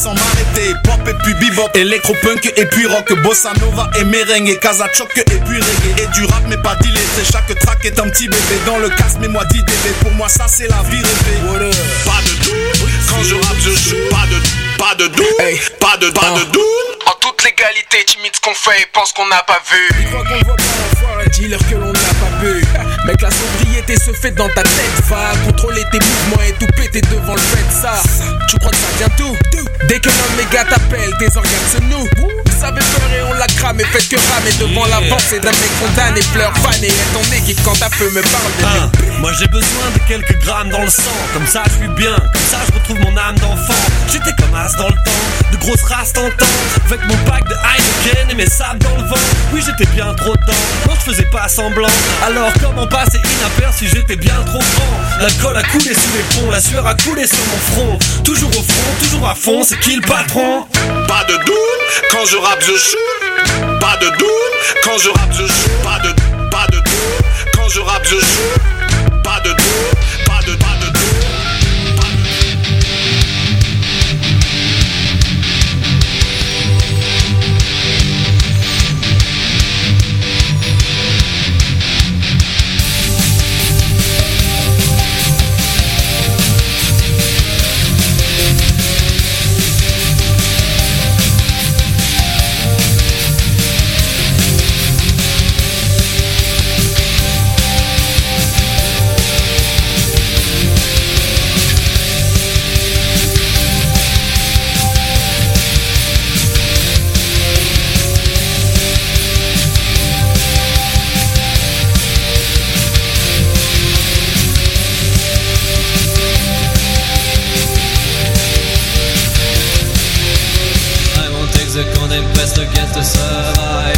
sans m'arrêter. Pop et puis bebop, électropunk et puis rock, bossa nova et merengue, casachoc et puis reggae. Et du rap mais pas d'illettré, chaque track est un petit bébé. Dans le casque mets-moi 10 dB, pour moi ça c'est la vie rêvée. Pas de doute, quand je rappe je joue. Pas de doute, pas de doute. En toute légalité, timide ce qu'on fait et pense qu'on n'a pas vu. Ils croient qu'on le voit pas l'enfoiré, dis-leur que l'on n'a pas bu. Mec, la sobriété se fait dans ta tête. Va contrôler tes mouvements et tout péter devant le fait. Ça, tu crois que ça vient tout? Dès que l'un de mes gars t'appelle, tes organes se nouent. Vous avez peur et on la crame et faites que ramer devant la pensée d'un mec condamné. Pleure fan et est ton équipe quand ta feu me parle de moi j'ai besoin de quelques grammes dans le sang. Comme ça je suis bien, comme ça je retrouve mon âme d'enfant. J'étais comme as dans le temps, de grosses races tentant. Avec mon pack de Heineken et mes sables dans le vent. Oui j'étais bien trop dedans, non je faisais pas semblant. Alors comment passer inaperçu, j'étais bien trop grand. L'alcool a coulé sous les ponts, la sueur a coulé sur mon front. Toujours au front, toujours à fond, c'est qui le patron? Pas de doute, quand je rappe je shoot. Pas de doute, quand je rappe je shoot. Pas de doute, quand je rappe je shoot. Pas de doute, pas de doute. The condemned best against to survive.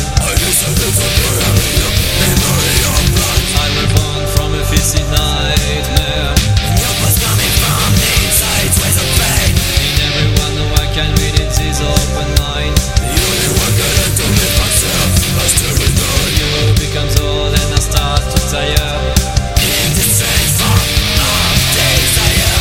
I will born from a fishy nightmare. Your was coming from the inside, ways of pain. In everyone who I can read it is open mind. The only one gonna do me myself, lost to return. You becomes old and I start to tire. In the strength of desire.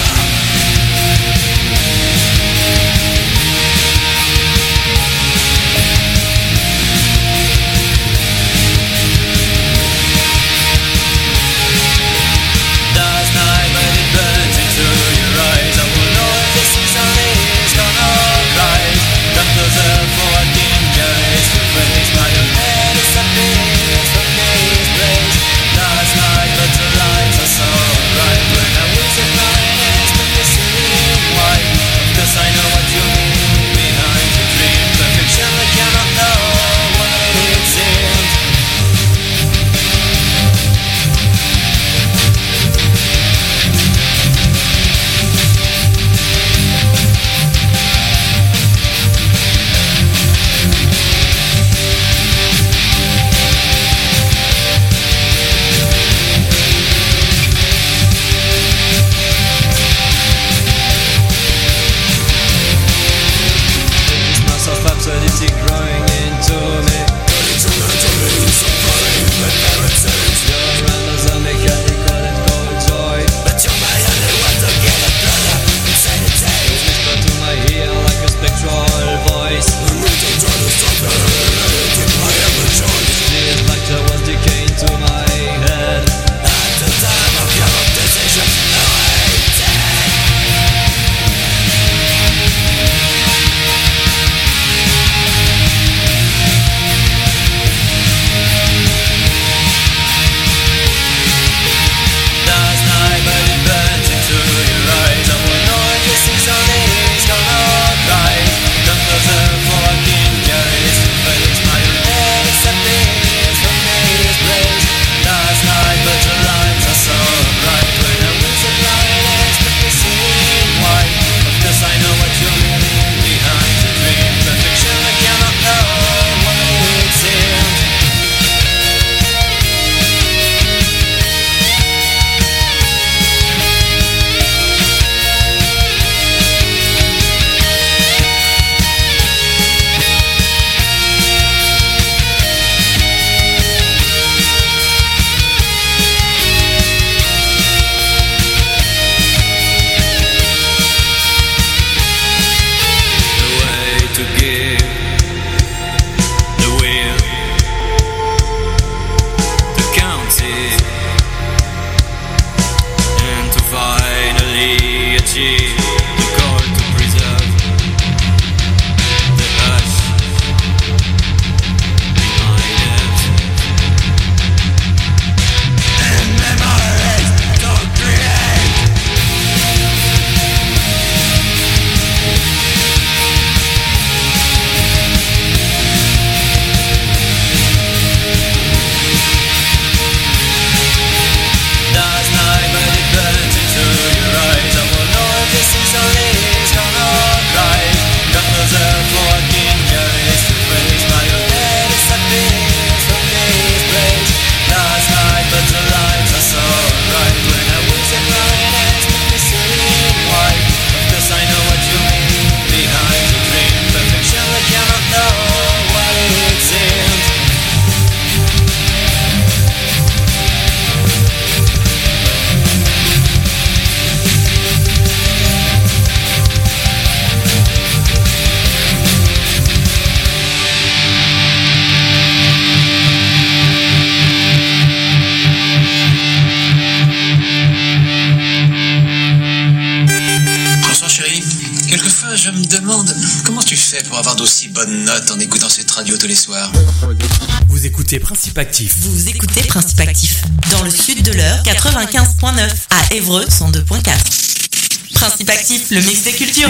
Quelquefois, je me demande comment tu fais pour avoir d'aussi bonnes notes en écoutant cette radio tous les soirs. Vous écoutez Principe Actif. Vous écoutez Principe Actif, dans le sud de l'heure, 95.9, à Évreux, 102.4. Principe Actif, le mix des cultures.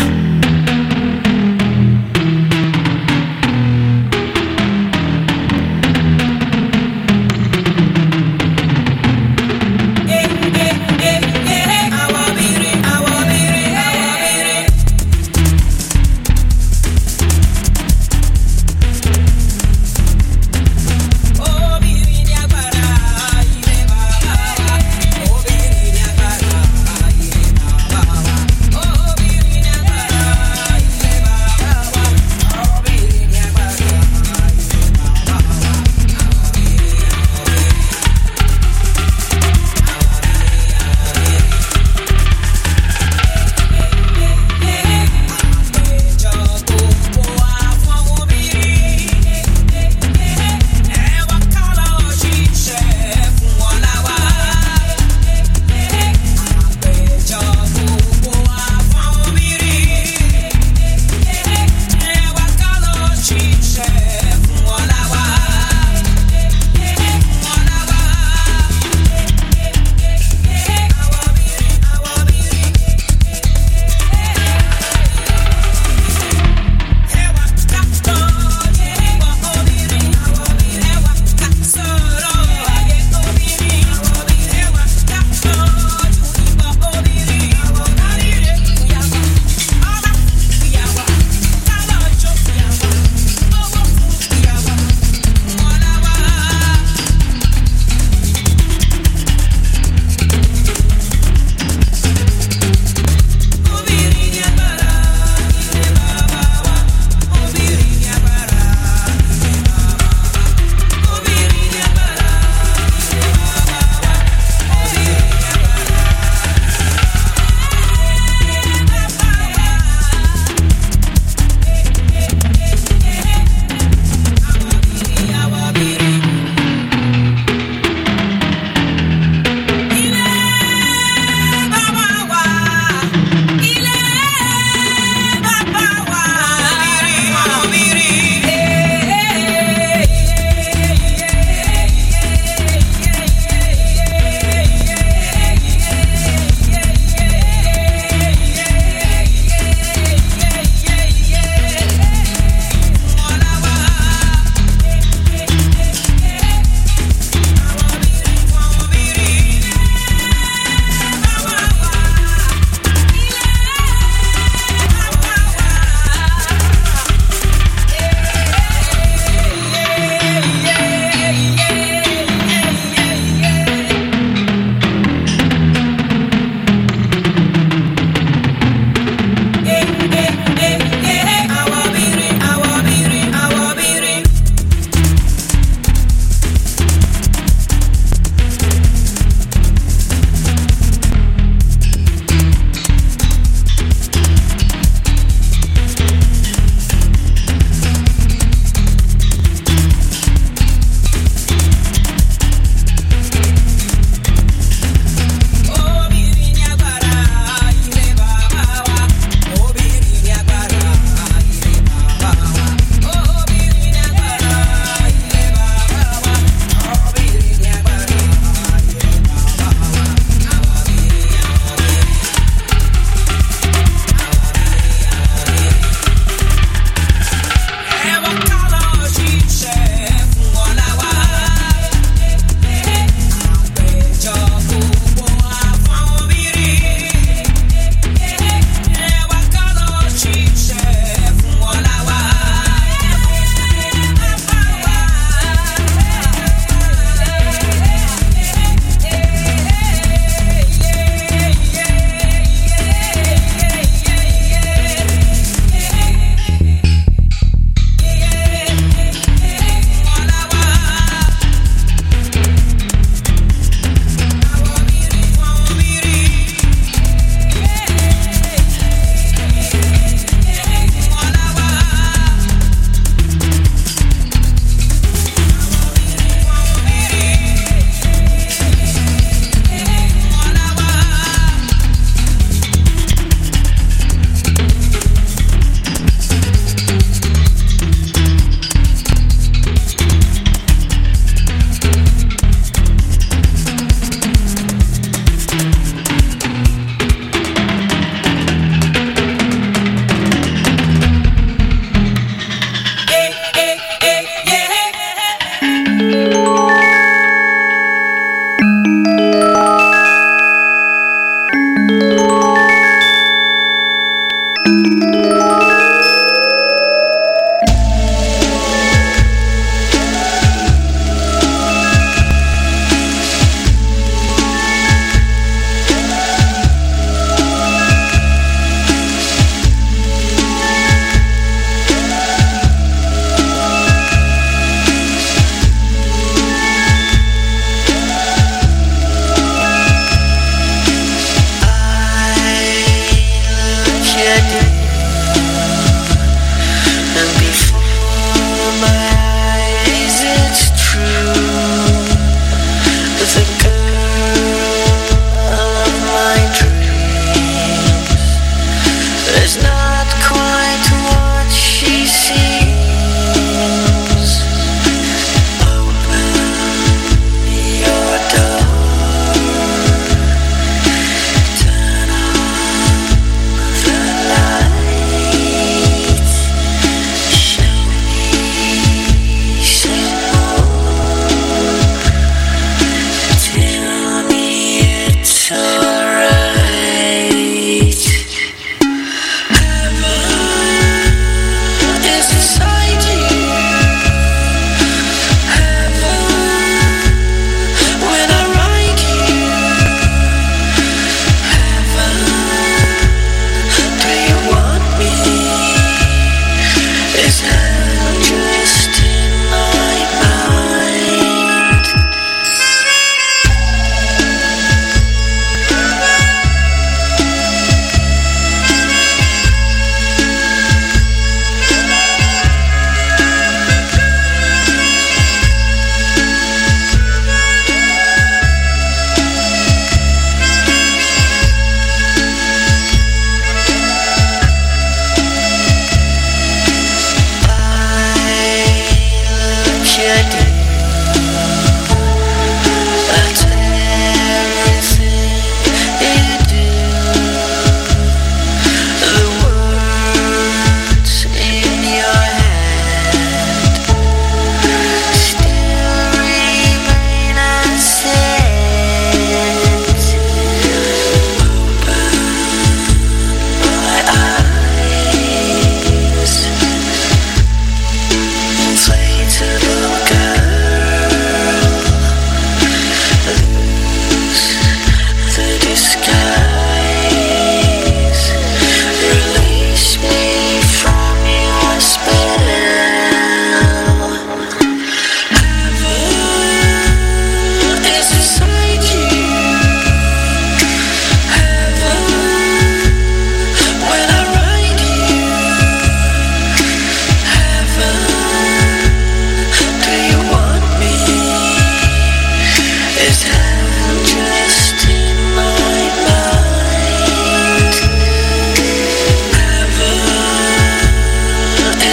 Oh,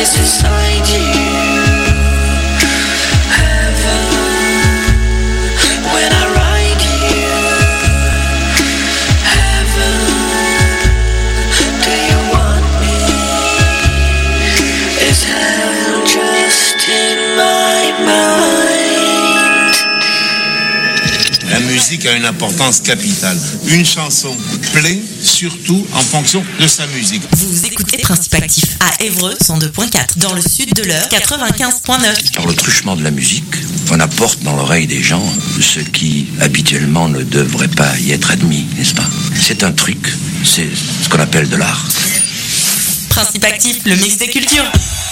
La musique a une importance capitale. Une chanson plaît surtout en fonction de sa musique. Vous écoutez Principe Actif à Évreux 102.4, dans le sud de l'heure 95.9. Par le truchement de la musique, on apporte dans l'oreille des gens ce qui habituellement ne devrait pas y être admis, n'est-ce pas? C'est un truc, c'est ce qu'on appelle de l'art. Principe Actif, le mix des cultures.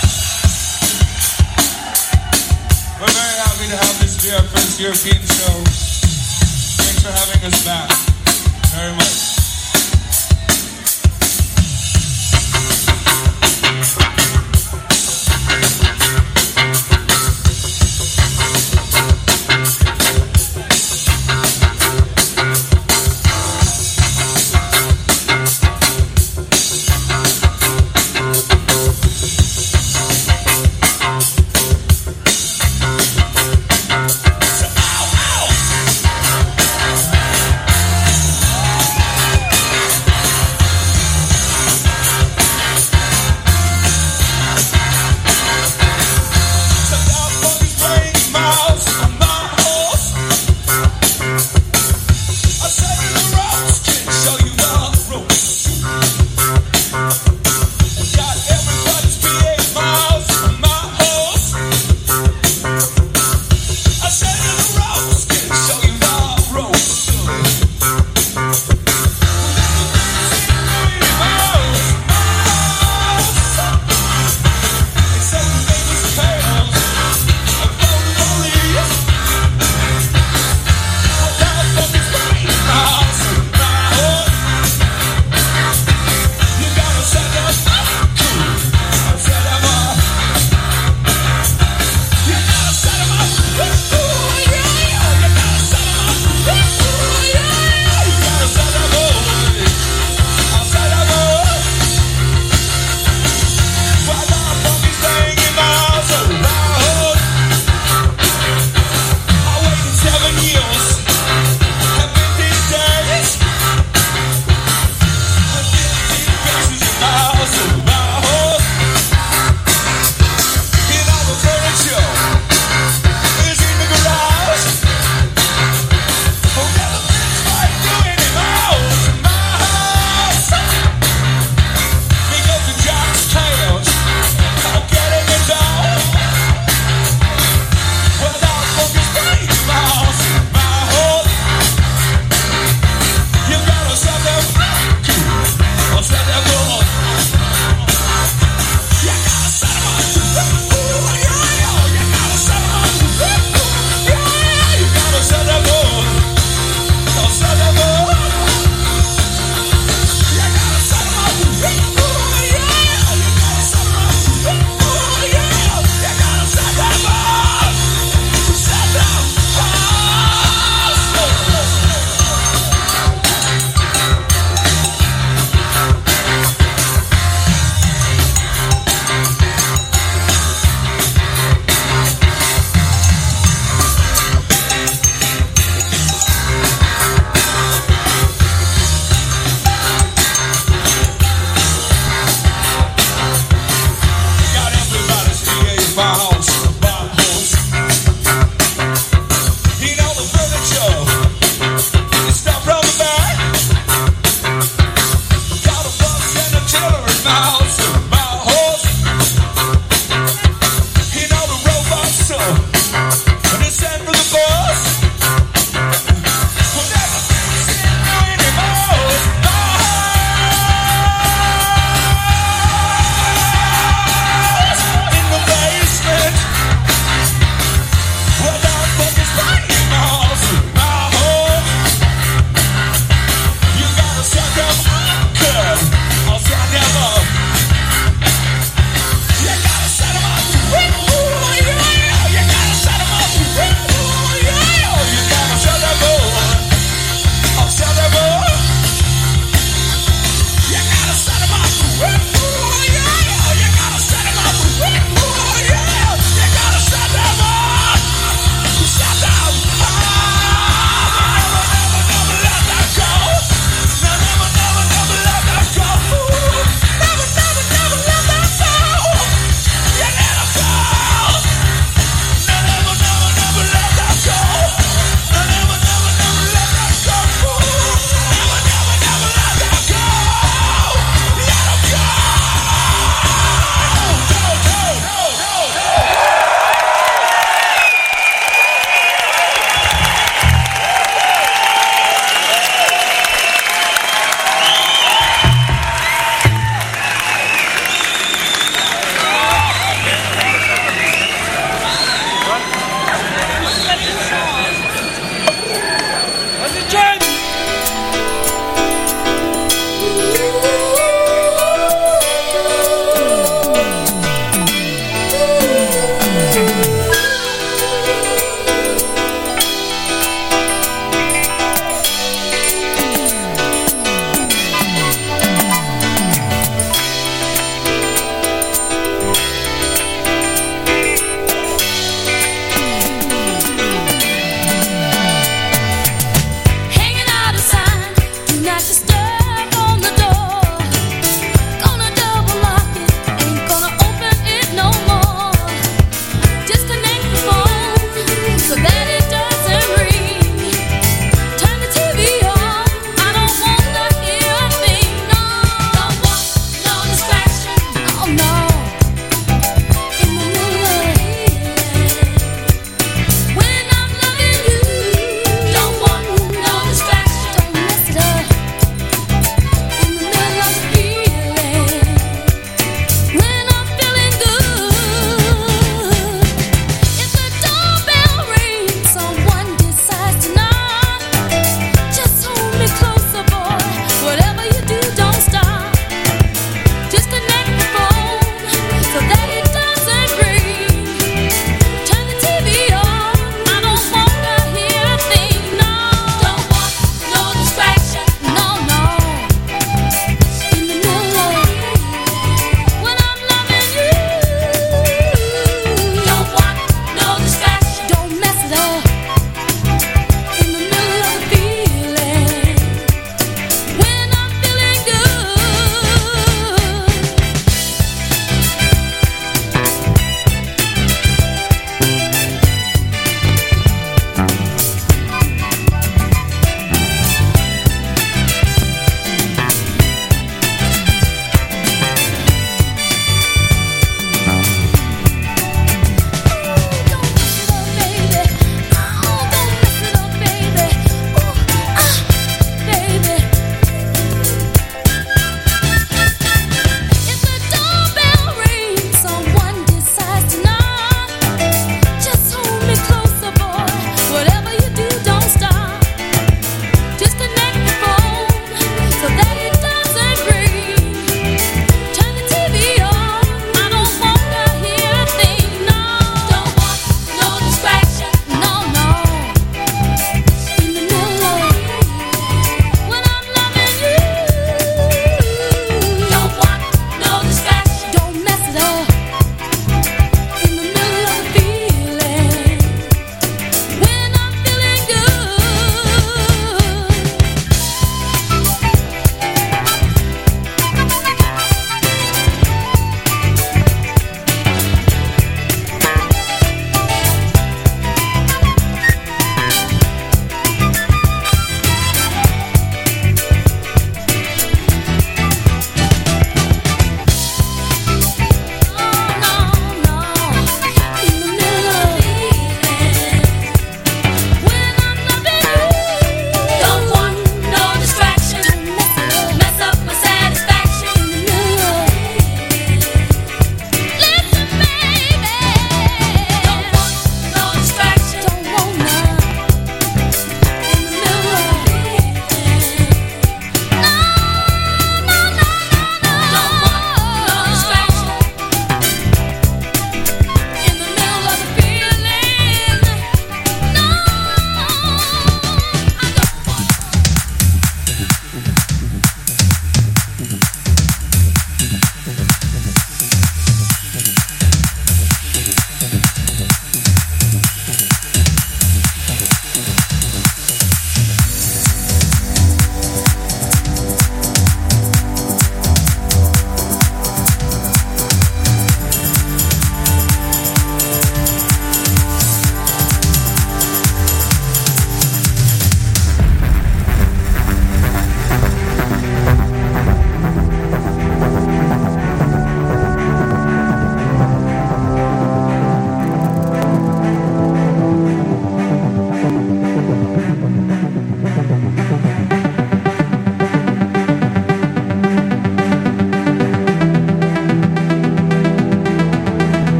We're very happy to have this be our first European show. Thanks for having us back very much.